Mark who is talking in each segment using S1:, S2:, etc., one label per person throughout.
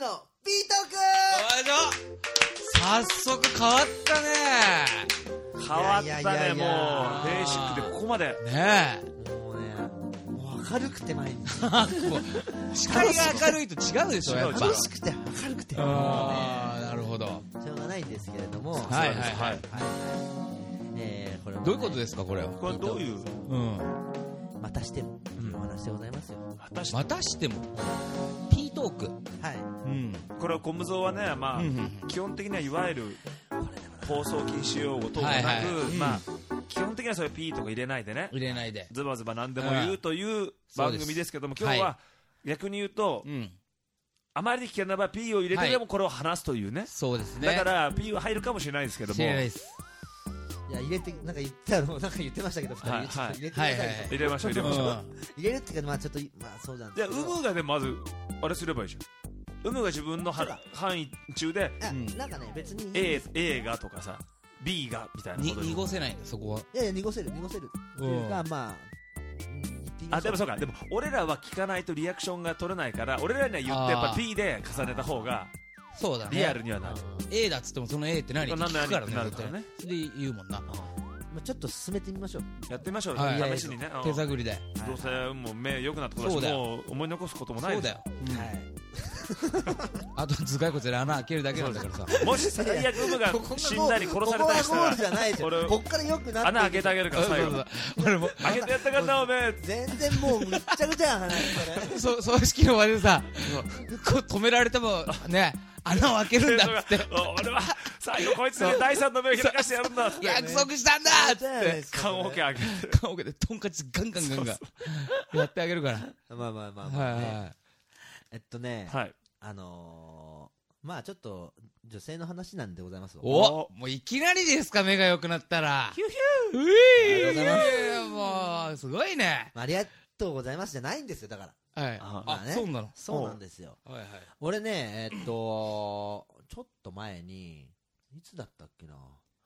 S1: のピートーク。
S2: 早速変わったね。
S3: 変わったね。もうベーシックでここまで
S2: ね
S1: もうね、もう明るくて毎日
S2: 視界が明るいと違うでしょ、やっぱ。
S1: 楽しくて明るくて、
S2: ああ、なるほど。
S1: しょうがないんですけれども、
S2: はいはいはい。
S1: これもね、
S2: どういうことですか、これは。
S3: これどういう、
S1: またしてもいいお話でございますよ。
S2: またしてもピートーク。
S1: はい。
S3: これはゴムゾウはね、まあ基本的にはいわゆる放送禁止用語等もなく、まあ基本的にはそういうピーとか入れないでね、
S2: 入れないで
S3: ズバズバ何でも言うという番組ですけども、今日は逆に言うと、あまりに危険な場合 P を入れてでもこれを話すというね。
S2: そうですね。
S3: だから P は入るかもしれないですけども、
S2: 知らないです。
S1: いや、入れて、なんか言ったの、なんか言ってましたけど、2人ちょっと入れてください。
S3: 入れましょう入れましょう。
S1: 入れるっていうか、まあちょっと、まあそうなんですけど。
S3: じゃあウムがね、まずあれすればいいじゃん。ウムが自分の範囲中で
S1: なんかね、別に
S3: A がとかさ B がみたいなこと
S2: 濁せないんだ、そこは。
S1: いやいや、濁せるっていうか、まあ
S3: でもそうか。でも俺らは聞かないとリアクションが取れないから、俺らには言ってやっぱ P で重ねた方が
S2: そうだね、
S3: リアルにはなる。
S2: A だっつってもその A って何って聞くからね、
S3: なるからね。
S2: それで言うもんな。
S1: ちょっと進めてみましょう。
S3: やってみましょう、試しにね。
S2: 手探りで。
S3: どうせもう目良くなったことだし、もう思い残すこともないですよ。
S2: あと頭蓋骨で穴開けるだけなんだからさ。
S3: もし最悪ウムが死んだり殺されたりしたら、
S1: こっから良くなって
S3: 穴開けてあげるから最後。俺も開けてやったかなおめえ。
S1: 全然もうむっちゃくちゃ話
S2: それ。葬式の場でさ、止められてもね、穴を開けるんだっつって。
S3: 俺は最後こいつに第三の目を開かしてやるんだって
S2: 約束したんだっつって
S3: 棺桶開けて、
S2: 棺桶でトンカチガンガンガンガンやってあげるから。
S1: まあまあまあまあね。まあちょっと女性の話なんでございます。
S2: もういきなりですか、目が良くなったら。
S1: ヒューヒ
S2: ュー。もうすごいね。
S1: ありがとうございますじゃないんですよ、だから。
S2: はい。あ、そうなの。
S1: そうなんですよ。俺ね、ちょっと前にいつだったっけな、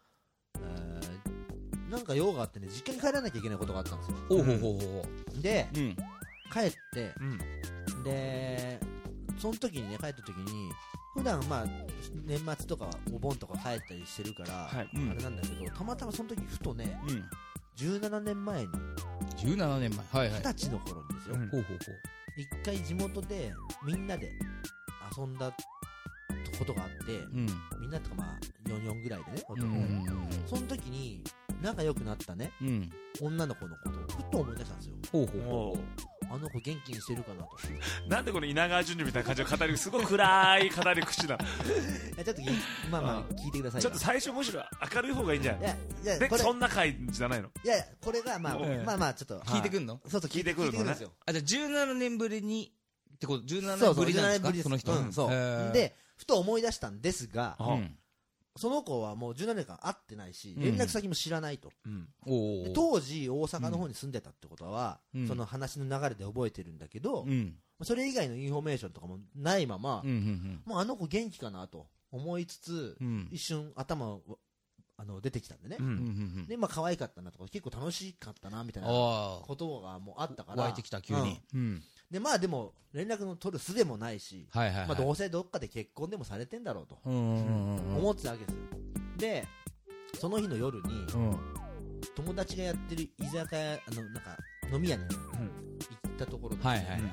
S1: なんか用があってね、実家に帰らなきゃいけないことがあったんですよ。で、帰って、でその時にね、帰った時に普段まあ年末とかお盆とか帰ったりしてるから、あれなんだけど、たまたまその時ふとね、17年前に、
S2: 17年前、
S1: 20歳の頃にですよ、一回地元でみんなで遊んだことがあって、みんなとかまあ44ぐらいでね、その時に仲良くなったね、女の子のことをふっと思い出したんですよ。あの子元気にしてるかなと。
S3: なんでこの稲川淳二みたいな感じの語り、すごい暗い語り口だ。
S1: ちょっとまあまあ聞いてください。
S3: ちょっと最初むしろ明るい方がいいんじゃない？でそんな回じゃないの？
S1: いやこれがまあまあちょっと
S2: 聞いてくんの？
S1: そうそう聞いてくるんですよ。
S2: あ、じゃあ17年ぶりにってこと、17年ぶりなんですか、その人。
S1: そうでふと思い出したんですが、その子はもう17年間会ってないし、連絡先も知らないと。当時大阪の方に住んでたってことは、その話の流れで覚えてるんだけど、それ以外のインフォメーションとかもないまま、もうあの子元気かなと思いつつ、一瞬頭を出てきたんでね、でまあ可愛かったなとか、結構楽しかったなみたいなことがもうあったから、
S2: 湧いてきた急に。
S1: でまあでも連絡の取る術もないし、まあどうせどっかで結婚でもされてんだろうと思ってたわけですよ。でその日の夜に友達がやってる居酒屋、なんか飲み屋に行ったところで、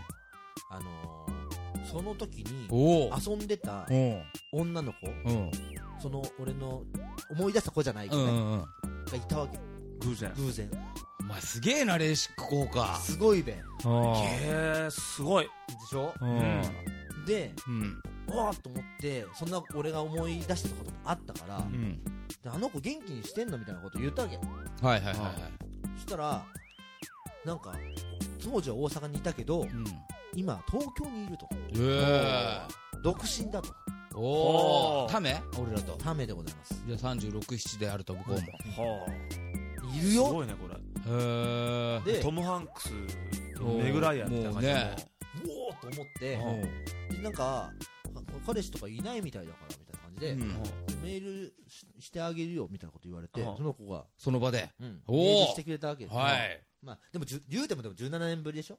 S1: その時に遊んでた女の子、その俺の思い出した子じゃない子ねがいたわけ。偶然。
S2: お前すげえな、レーシック効果。
S1: すごいべ。
S3: すごい
S1: でしょ。で、わーっと思って、そんな俺が思い出したこともあったから、であの子元気にしてんのみたいなこと言ったわけ。そしたらなんか当時は大阪にいたけど、今東京にいると。独身だと。
S2: ため？俺らと
S1: ためでございます。
S2: じゃあ36、7であると向こうも
S1: いるよ。
S3: すごいねこれ。でトム・ハンクスメグライアンみたいな感じで、う
S1: おーと思って、でなんか彼氏とかいないみたいだからみたいな感じで、メールしてあげるよみたいなこと言われて、その子が
S2: その場で
S1: メールしてくれたわけです。
S2: はい。
S1: まあでも言うても17年ぶりでしょ。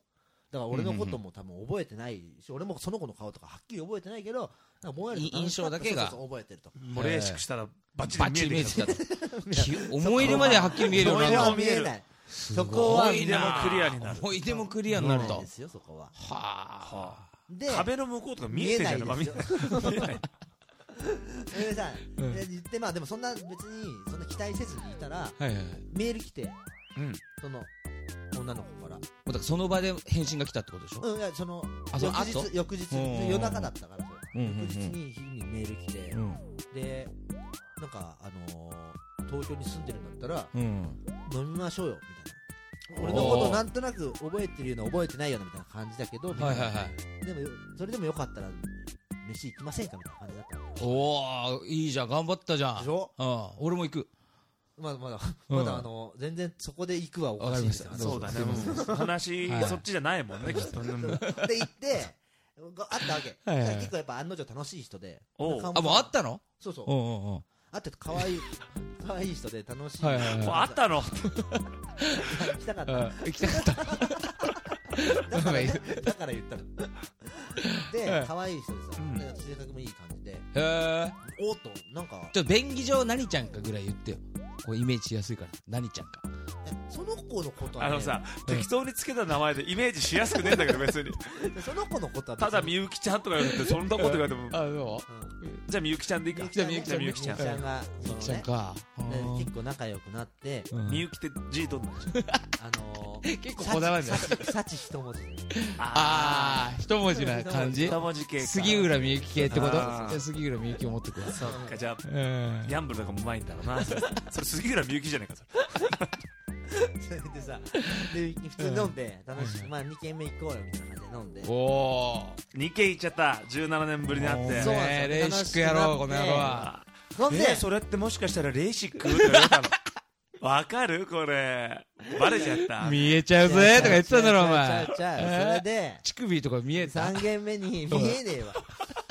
S1: だから俺のことも多分覚えてないし、俺もその子の顔とかはっきり覚えてないけど、なんかぼんやりと
S2: 印象だけが
S1: そう覚えてると。
S3: もうレーシックしたらバッチ
S2: バッチリ
S3: リ見えて
S2: 見えてきたと思い出まではっきり見えるようになる
S1: 思い出は見えない。そこは
S3: 思い出もクリアになる。
S2: 思い出もクリアになると
S1: 見えないですよ、そこは。
S2: はあ
S1: で、
S3: 壁の向こうとか見えてんじゃん。
S1: 見えないですよ。
S3: 見えない。
S1: でさ、で言ってまあでもそんな別にそんな期待せずにいたら
S2: はいはいはい
S1: メール来て、
S3: うん
S1: その女の子から、
S2: もうだからその場で返信が来たってことでしょ
S1: いやその
S2: あその後
S1: 翌日
S2: うん
S1: 夜中だったからそれ、
S2: うんうんうん
S1: 翌日に日にメール来て、でなんか東京に住んでるんだったら
S2: うん
S1: 飲みましょうよみたいな。俺のことなんとなく覚えてるような覚えてないようなみたいな感じだけど、みたな
S2: はいいはいはい
S1: でもそれでもよかったら飯行きませんかみたいな感じだったの
S2: おーいいじゃん頑張ったじゃん
S1: でしょ。
S2: 俺も行く
S1: まだ
S2: うん
S1: 全然そこで行くはおかしいですよね。
S3: そうだね
S2: すいません
S3: 話
S2: はい
S3: そっちじゃないもんねきっとね。
S1: で行ってあったわけ。
S2: はいはい
S1: 結構やっぱ案の定楽しい人で。
S3: おう
S1: 顔
S2: あもう会ったの
S1: そうそう。
S2: うんうん
S1: 会って可愛い人で楽しい。
S2: はいはいはい
S3: もうあったの。
S1: 行きたかった。
S2: 行きたかった
S1: だから言ったの。
S2: はい
S1: で可愛い人でさ、
S3: うん
S1: で性格もいい感じで、
S2: へえ
S1: おっとなんか
S2: ちょっと便宜上何ちゃんかぐらい言ってよこうイメージしやすいから何ちゃんか
S1: その子のことはね、
S3: さ適当につけた名前でイメージしやすくねえんだけど別に。
S1: その子のことは別に
S3: ただみゆきちゃんとか言われてそんなこと言われても
S2: あそ
S3: じゃあみゆきちゃんでいいか。
S1: みゆきちゃん
S3: みゆきちゃん
S1: みゆきちゃんが
S2: みゆきちゃんか
S1: で結構仲良くなって、
S3: みゆきって字どんなんでしょ。
S2: 結構こだわるんだよ
S1: 幸一文字で
S2: ああ一文字な感じ
S3: 二文字系か。
S2: 杉浦みゆき系ってことじ
S3: あー
S2: ゃあ杉浦みゆきを持ってくわ
S3: そっかじゃあ
S2: うん
S3: ギャンブルとかもうまいんだろうな。それ杉浦みゆきじゃねえかそ
S1: それでさで普通に飲んで楽しく、まあ2軒目行こうよみたいな感じで飲んで、
S2: おお
S3: れ。2軒行っちゃった。17年ぶりに会って。
S1: そうなんですよ
S2: レーシックやろうこの野郎は
S1: 飲んで、
S3: それってもしかしたらレーシックって言われたの。わかるこれ。バレちゃった。
S2: 見えちゃうぜとか言ってたんだろお前
S1: それで
S2: 乳首とか見えた
S1: 3軒目に見えねえわ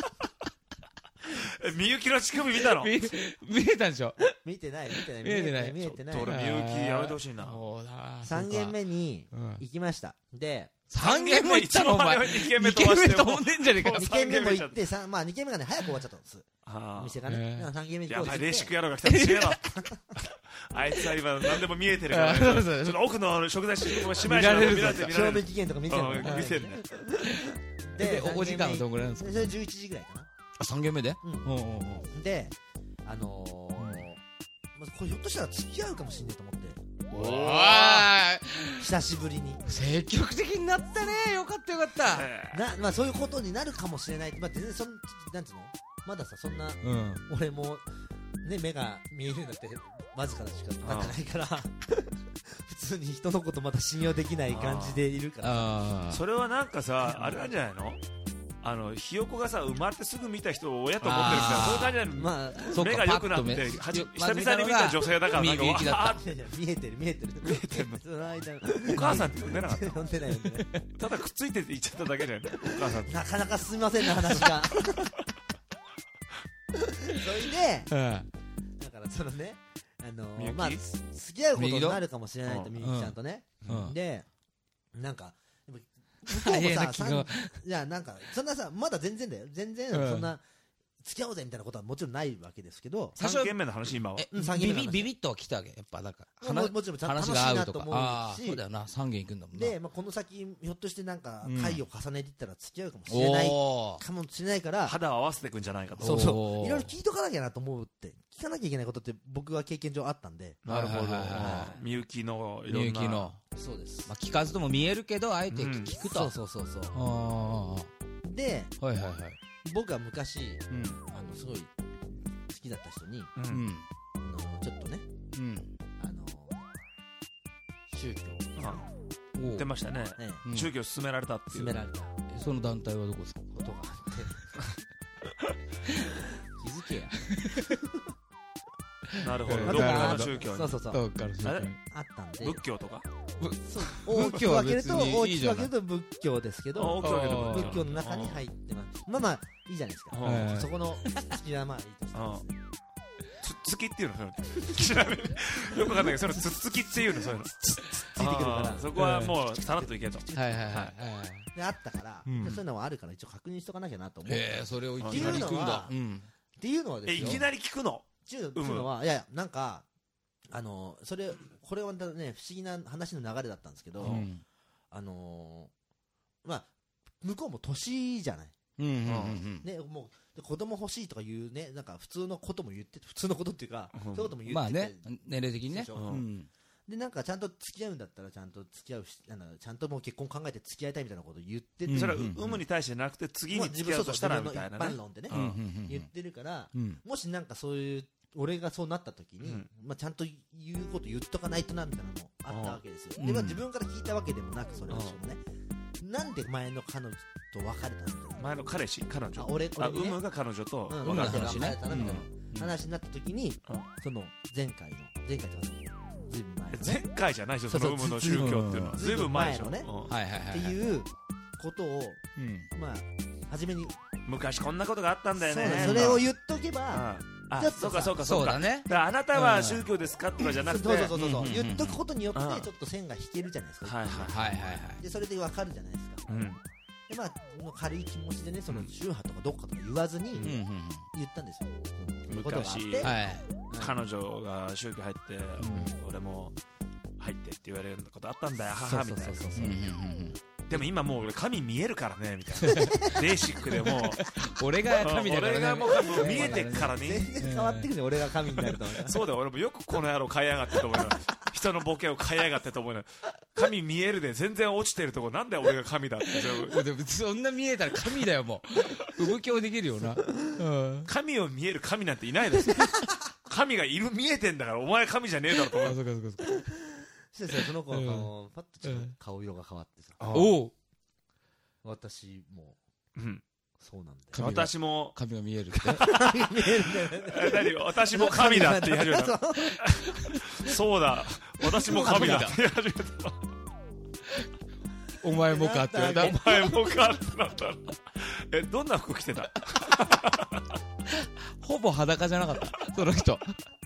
S3: みゆきの乳首見たの。
S2: 見えたんでしょ
S1: 見えてない
S2: 見えてない
S1: 見えてない
S3: 俺みゆきやめてほしいな。
S2: そうだ
S1: 3軒目に
S2: うん
S1: 行きましたで
S2: 3軒目行ったのお前
S3: 2軒目
S2: 2軒目
S3: 飛ばして
S2: 飛んでんじゃねえか
S3: もう
S1: 2軒目も行ってまあ2軒目がね早く終わっちゃったんです
S3: あ
S1: 店がね3軒目に
S3: やばいレーシック
S1: や
S3: 野郎が来たら違えろ。あいつは今何でも見えてるからね。
S2: そうそう
S3: ちょっと奥の食材しまい
S2: 見られるぞ
S1: 賞味
S3: る。
S1: 期限とか見てるの
S3: 見せるね。
S2: でお時間はどんぐらいなんですか
S1: それ11時ぐらいかな
S2: 3軒目で
S1: うん
S2: うんうんうん
S1: でまあこれひょっとしたら付き合うかもしんないと思って
S2: おー
S1: 久しぶりに
S2: 積極的になったねよかったよかった
S1: まあそういうことになるかもしれないまあ全然なんつうのまださそんな
S2: うん
S1: 俺もね目が見えるんだってわずかしかなってないから普通に人のことまた信用できない感じでいるから
S2: あ
S3: それはなんかさ、あれなんじゃないの？ひよこがさ、生まれてすぐ見た人を親と思ってるみたいな、そういう感じじゃないの？
S1: まあ
S2: そうか
S3: 目が良くなって、
S2: パッと
S3: 久々に見た女性だから、なんか、
S2: みゆきだった
S3: わ
S1: いやいや見えてる見えてるその間
S3: ーお母さんって呼んでなかっ
S1: 呼んでない呼んでない
S3: た。ただくっついてって言っちゃっただけじゃないの？お母さんって。
S1: なかなか進みませんね話がそれでだからそのね
S3: みゆき
S1: まあ付き合うことになるかもしれないと
S3: うん
S1: みゆきちゃんとね
S2: うん
S1: でなんか向こう
S2: 大変
S1: もさ
S2: な気が
S1: いやなんかそんなさまだ全然だよ全然
S2: うん
S1: そんな付き合おうぜみたいなことはもちろんないわけですけど
S2: 最初は
S3: 3軒目の話、今は。
S2: え
S1: 三軒目の話
S2: ビビッとは来たわけやっぱなんか
S1: もちろんちゃんと楽し
S2: 話が合う
S1: いなと思
S2: とかああ
S1: うし
S2: そうだよな3軒行くんだもんな
S1: でまあこの先ひょっとしてなんか
S2: うん
S1: 回を重ねていったら付き合うかもしれない
S2: お
S1: かもしれないから
S3: 肌を合わせていくんじゃないかと。
S1: そうそ
S2: おー
S1: ういろいろ聞いとかなきゃなと思うって聞かなきゃいけないことって僕は経験上あったんで
S3: なるほど
S2: はいはいはいはい。
S3: みゆきのい
S2: み
S3: ろんな。
S2: ゆきの
S1: そうです
S2: まあ聞かずとも見えるけどあえて聞くと
S1: そうそうそうそう
S2: あ
S1: で
S2: あはいはいはい
S1: 僕は昔
S2: うん
S1: すごい好きだった人に
S3: う。
S2: うんん
S1: ちょっとね
S2: うん
S1: 宗教
S3: あ
S2: おう
S3: 言ってましたね。
S1: ね
S2: うん
S3: 宗教を勧められたっていう。
S1: 勧められた
S2: その団体はどこですか
S1: ことがあって気づけや
S3: なるほど。
S2: な
S3: どっ
S2: るほど
S3: かの宗教に
S1: そう。そうそう
S2: どっから宗教に
S1: あったんで
S3: 仏教とか。
S1: そう大きく分けると
S2: 仏教は別にいいじゃない
S1: 大きく分けると仏教ですけ
S3: あ
S1: ど
S3: 大きく分けると
S2: あー
S1: 仏教の中に入ってますまあまあいいじゃないですか
S3: うん
S1: そこの好きなまあいいとしてですね
S3: つっつきっていうのそういうのちなみによくわかんないけどそれつっつきっていうのそういうの
S1: ついてくるから
S3: そこはもうさらっといけと。
S2: はいはいはい
S1: であったから、そういうのもあるから一応確認しとかなきゃなと思う。
S2: それをいきなり聞くんだ。
S1: っていうのはですよ。
S3: いきなり聞くの？
S1: っていうのは、いやなんかこれはね不思議な話の流れだったんですけど、まあ向こうも年じゃない。ね、もう子供欲しいとかいうね、なんか普通のことも言って普通のことっていうか、そういうことも言ってて、
S2: まあね、年齢的にね。
S1: でなんかちゃんと付き合うんだったらちゃんと付き合うし、ちゃんともう結婚考えて付き合いたいみたいなことを言ってて、
S3: それは有無に対してなくて次に付き合うとしたらみたいなね。
S1: 一般論でね言ってるから、もしなんかそういう俺がそうなった時に、まあちゃんと言うこと言っとかないとなみたいなのもあったわけですよ。でまあ自分から聞いたわけでもなく、それをね。なんで前の彼女と別れたみたいな。
S3: 前の彼氏、彼女。
S1: 有
S3: 無が彼女と
S1: 別れたみたいな話になった時に、その前回とかずいぶん前。
S3: 前回じゃないでしょ、その有無の宗教っていうのは。ずいぶん前でしょ。
S1: っていうことを、まあ、初めに。
S3: 昔こんなことがあったんだよね。
S1: それを言っとけば、
S3: そうかそうか
S2: そうだね。
S3: あなたは宗教ですかとかじゃなくて、
S1: そう言っとくことによってちょっと線が引けるじゃないですか。でそれでわかるじゃないですか。でまあ軽い気持ちでね、その宗派とかどこかとか言わずに言ったんですよ。
S3: 昔彼女が宗教入って俺も入ってって言われることあったんだよ、母みたいな。でも今もう俺神見えるからねみたいな。ベーシックでもう
S2: 俺が神だからね。
S3: 俺がもう見えてっからね。
S1: 全然変わってくるね、俺が神になると。
S3: そうだよ、俺もよくこの野郎買いやがってと思いながら、人のボケを買いやがってと思いながら、神見えるで全然落ちてるとこなんで俺が神だって。
S2: でもそんな見えたら神だよ、もう。産教できるよな。
S3: 神を見える神なんていないですよ。神がいる、見えてんだからお前神じゃねえだろと思う。
S1: その子はパッとちょっと顔色が変わってさ、私もそうなんだよ。
S3: 私も
S2: 神が見えるって。
S3: 何私も神だって言い始めた。そうだ、私も神だって言い始めた。
S2: お前もかって言われた。
S3: お前もかってなった。どんな服着てた？
S2: ほぼ裸じゃなかった、その人。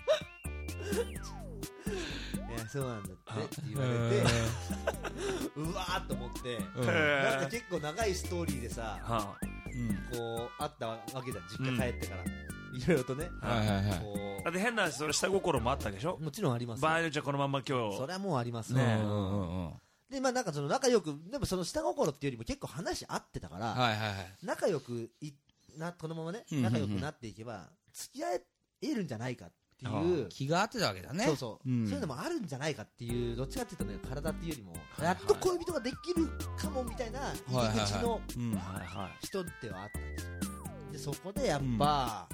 S1: そうなんだって言われて、うわーっと思って、なんか結構長いストーリーでさ、こうあったわけじゃん、実家帰ってからいろいろとね。
S3: だって変なそれ下心もあったでしょ。
S1: もちろんあります。
S3: 場合によっちゃこのまんま今日
S1: それはもうありますね。でまあなんかその仲良く、でもその下心っていうよりも結構話合ってたから、仲良くこのままね仲良くなっていけば付き合えるんじゃないかっていう
S2: 気が合ってたわけだね。
S1: そういうのもあるんじゃないかっていう、どっちかっていうとね、体っていうよりもやっと恋人ができるかもみたいな入り口の人ではあったんですよ。でそこでやっぱ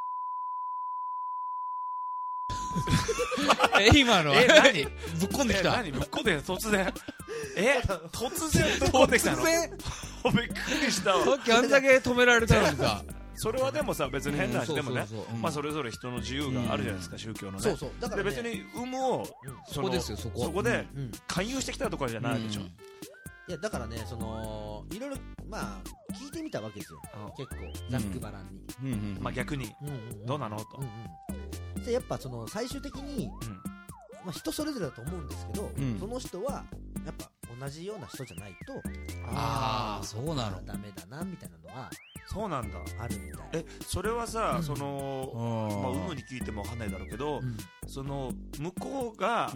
S2: 今の何ぶっこんできた。
S3: 何ぶっこんで突然突然ぶっこんできたの。びっくりしたわ。
S2: さっきあんだけ止められたのにさ。
S3: それはでもさ、別に変な話でもね、まあそれぞれ人の自由があるじゃないですか、宗教のね。で別に有無をそこで勧誘してきたとかじゃないでしょ。
S1: いやだからね、そのいろいろまあ聞いてみたわけですよ、結構ざっくばらんに。
S3: まあ逆にどうなのと。
S1: でやっぱその最終的にまあ人それぞれだと思うんですけど、その人はやっぱ同じような人じゃないと、
S2: そうなの、
S1: ダメだなみたいなのは。
S3: そうなんだ。
S1: あるみたい。
S3: それはさ、そのまあ有無に聞いてもわかんないだろうけど、その向こうが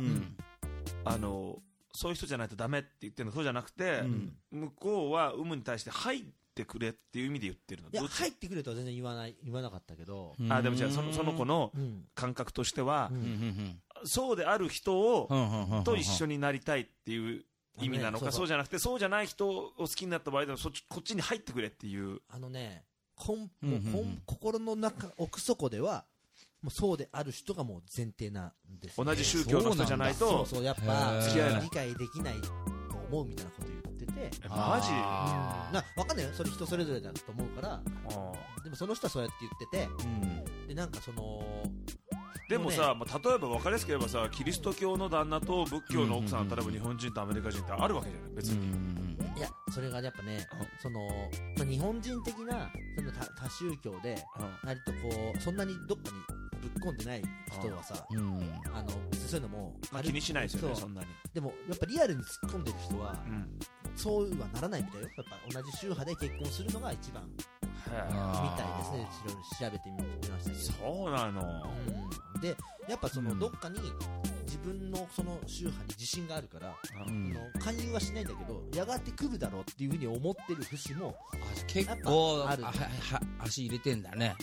S3: そういう人じゃないとダメって言ってるのそうじゃなくて、向こうは有無に対して入ってくれっていう意味で言ってるの。
S1: いや入ってくれとは全然言わなかったけど、
S3: でもじゃあその子の感覚としては、そうである人をと一緒になりたいっていう意味なのか、そうじゃなくてそうじゃない人を好きになった場合でもこっちに入ってくれっていう。
S1: 心の中奥底ではもうそうである人がもう前提なんです、
S3: 同じ宗教の人じゃないと
S1: そうやっぱ付き合い理解できないと思うみたいなこと言ってて。
S3: マジ
S1: 分かんないよ、それ人それぞれだと思うから。でもその人はそうやって言ってて、でなんかその
S3: でもさ、例えば分かりやすく言えばさ、キリスト教の旦那と仏教の奥さん、例えば日本人とアメリカ人ってあるわけじゃない別に。
S1: いやそれがやっぱね、その日本人的なその多宗教で割とこうそんなにどっかにぶっ込んでない人はさ、そういうのも
S3: 気にしないですよね、そんなに。
S1: でもやっぱリアルに突っ込んでる人は、そうはならないみたいよ。やっぱ同じ宗派で結婚するのが一番みたいですね。いろいろ調べてみましたけど。
S3: そうなの。
S1: でやっぱそのどっかに自分のその宗派に自信があるから、勧誘はしないんだけど、やがて来るだろうっていうふうに思ってる節も
S2: 結構足入れてんだね。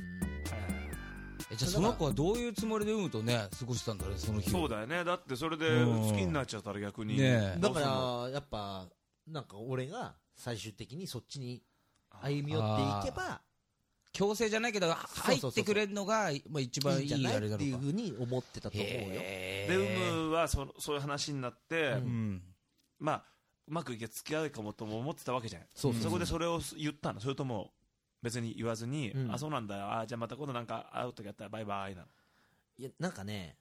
S2: じゃあその子はどういうつもりで産むとね過ごしたんだね、その日。
S3: そうだよね。だってそれで好きになっちゃったら逆に、
S1: だからやっぱなんか俺が最終的にそっちに歩み寄っていけば、
S2: 強制じゃないけど入ってくれるのが一番いいあれだろうかって
S1: いうふうに思ってたと思うよ。
S3: で産むはそういう話になって、まあうまくいけ付き合うかもとも思ってたわけじゃん。そこでそれを言ったの？それとも別に言わずに、あ、そうなんだよ、あ、じゃあまた今度なんか会うときやったらバイバイなの？
S1: いや、なんかね、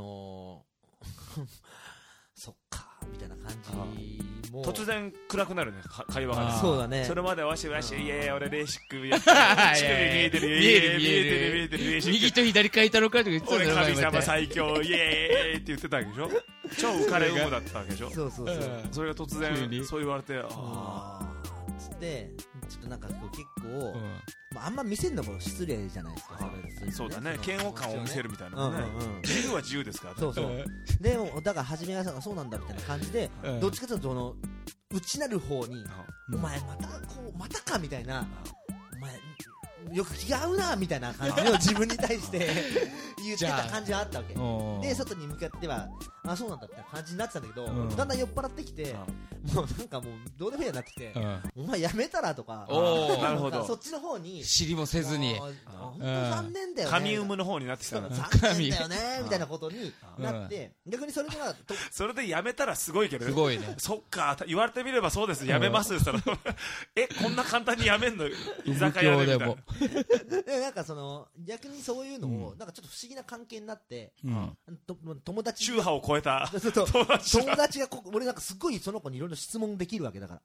S1: そっかみたいな感じも
S3: 突然暗くなるね、会話が。
S1: そうだね。
S3: それまでわしわし、いや俺レーシックやって乳首見えてる、見えてる、
S2: 右と左書いたのかとか言ってた
S3: 俺神様最強イエーイって言ってたわけでしょ。超浮かれ馬だったわけでしょ。
S1: そう
S3: それが突然そう言われて、
S1: つってちょっとなんか結構、あんま見せるのも失礼じゃないですか。
S3: そうだね、嫌悪感を見せるみたいなね。自由は自由ですからね。
S1: そうでもだから初めはそうなんだみたいな感じで、どっちかというと内なる方にお前またかみたいな、お前よく気が合うなみたいな感じを自分に対して言ってた感じがあったわけで、外に向かってはあ、そうなんだって感じになってたんだけど、だんだん酔っ払ってきて、もうなんかもうどうでもいいようになってきて、お前やめたらとか、
S3: なるほど、
S1: そっちの方に
S2: 知りもせずに、
S1: 本当残念だよね、
S3: 神産むの方になってきた。
S1: 残念だよねみたいなことになって、逆にそれが
S3: それでやめたらすごいけどね。
S2: すごいね。
S3: そっか、言われてみればそうです、やめますって言ったらこんな簡単にやめんの、居酒屋でみたいな。
S1: でなんか逆にそういうのをなんかちょっと不思議な関係になって、友達
S3: 宗派を超えた
S1: 友達が俺なんかすごいその子にいろいろ質問できるわけだから、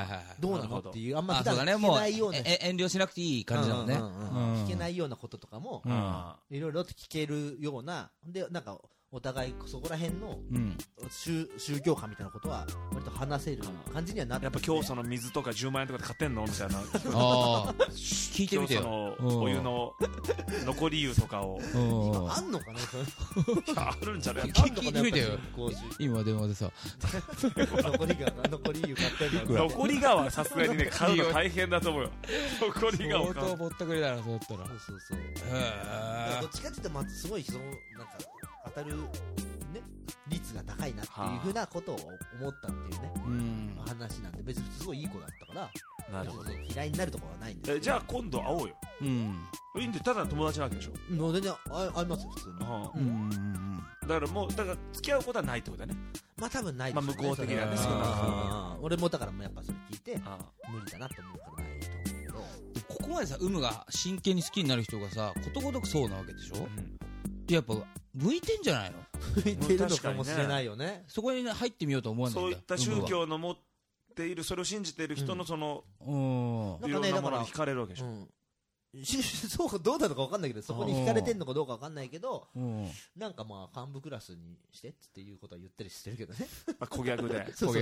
S1: どうなのっていう、あんま普段聞けないような、
S2: 遠慮しなくていい感じだもんね。
S1: 聞けないようなこととかもいろいろと聞けるようなで、なんかお互いそこら辺の宗教観みたいなことは割と話せる感じにはなって、
S3: やっぱ今日その水とか10万円とかで買ってんのみたいな、
S2: 聞いてみてよ。
S3: そのお湯の残り湯とかを
S1: 今あんのかね
S3: あるんじゃない？
S2: 聞いてみてよ、今電話でさ。
S1: 残り湯買ってるの。
S3: 残り川はさすがにね買うの大変だと思うよ。残り川を
S2: 相当ぼったくりだな、そうだったら。
S1: どっちかっていうとすごいなんか当たるね率が高いなっていうふうなことを思ったっていうね話なんで、別にすごいいい子だったから、なるほど、嫌いになるところはないんです。
S3: じゃあ今度会おうよ。いいんで、ただ友達なわけでしょ。
S1: もう全然会いますよ普通に。
S3: だから付き合うことはないってことだね。
S1: まあ多分ないですね。
S3: 向こう的にはね。
S1: 俺もだからやっぱそれ聞いて無理だなと思うからないと思うけど、
S2: ここまでさ、有無が真剣に好きになる人がさ、ことごとくそうなわけでしょ。やっぱ向いてんじゃないの？
S1: 向いてるのかもしれないよね。
S2: そこに入ってみようと思わないんだ。
S3: そういった宗教の持っている、それを信じている人のいろんなものに惹かれるわけでしょ。
S1: そうどうなのか分かんないけど、そこに惹かれてんのかどうか分かんないけど、なんかまあ幹部クラスにしてっていうことは言ったりしてるけどね。
S3: 小ギャグで。
S1: そう。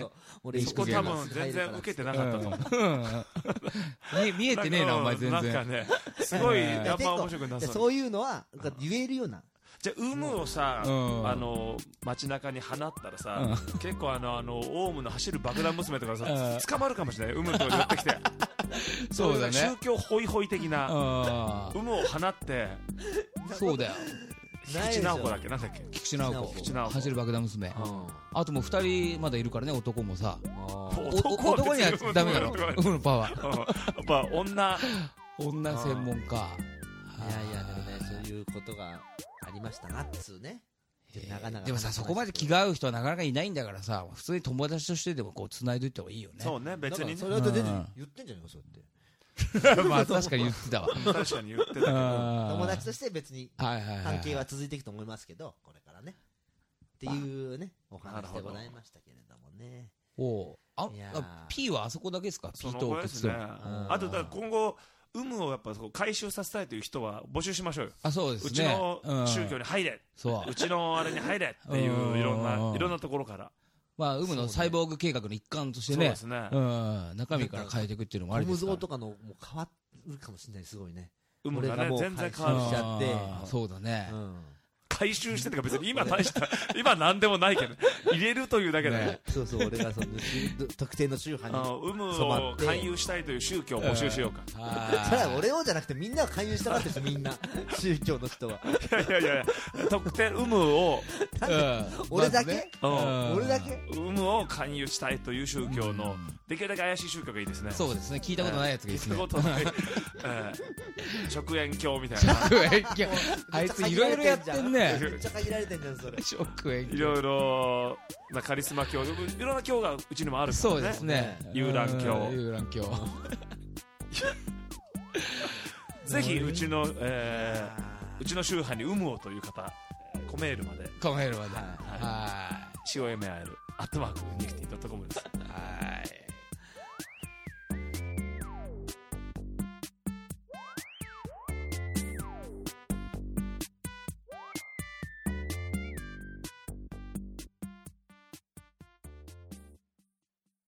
S1: 俺
S3: そこ多分全然受けてなかったと思う。
S2: 見えてねえなお前全然。
S3: なんかね、すごいあんま面白くなさそう。
S1: そういうのは言えるような。
S3: じゃあ有無をさ、街中に放ったらさ、結構オウムの走る爆弾娘とかさ捕まるかもしれない。有無のとこ寄ってきて。
S2: そうだね。
S3: 宗教ホイホイ的な有無を放って。
S2: そうだよ。
S3: 菊池直子だっけ、なんだっけ。
S2: 菊池直子。走る爆弾娘。あともう2人まだいるからね、男もさ。男にはダメなの。有無のパワー。
S3: やっぱ女
S2: 専門家。
S1: いやでもね、そういうことがありましたなっつうね。
S2: でもさ、そこまで気が合う人はなかなかいないんだからさ、普通に友達としてでもこう繋いでいった方がいいよね。
S3: そうね、別にね。
S1: それは言ってんじゃないか、そうやって。
S2: まあ確かに言ってたわ。
S3: 確かに言ってたけど、
S1: 友達として別に関係は続いていくと思いますけど、これからねっていうねお話でございましたけれどもね。
S2: P はあそこだけですか？ P と
S3: その子ですね。あと今後有無をやっぱ回収させたいという人は募集しましょうよ。
S2: あ、そうですね。
S3: うちの宗教に入れ、うちのあれに入れっていういろんなところから。
S2: まあ、有無のサイボーグ計画の一環としてね、そうですね、中身から変えていくっていうのもありですから。
S1: ゴム像とかのもう変わるかもしれない、すごいね。
S3: 有無がね、全然変わっちゃって。
S2: そうだね。
S3: 回収してとか別に今今なんでもないけど、入れるというだけで。
S1: そうそう、俺がその特定の宗派に
S3: 有無を勧誘したいという宗教を募集しようか。
S1: それは俺をじゃなくてみんなを勧誘したがってるんですよ、みんな。宗教の人は。
S3: いや、特定有無を。
S1: 俺だけ俺だけ
S3: 有無を勧誘したいという宗教の、できるだけ怪しい宗教がいいですね。
S2: そうですね、聞いたことないやつがいいですね。
S3: 聞いたことない。食塩教みたいな。
S2: 食塩教。あいついろいろやってんね。
S1: めっちゃ限られてんじゃん、それ。
S2: 食塩教。
S3: いろいろなカリスマ教、いろんな教がうちにもあるからね。
S2: そうですね。
S3: 遊覧教。
S2: 遊覧教。
S3: ぜひうちの宗派に有無をという方、コメールまで。
S2: コメールまで。
S3: COMAIL@nifty.com です。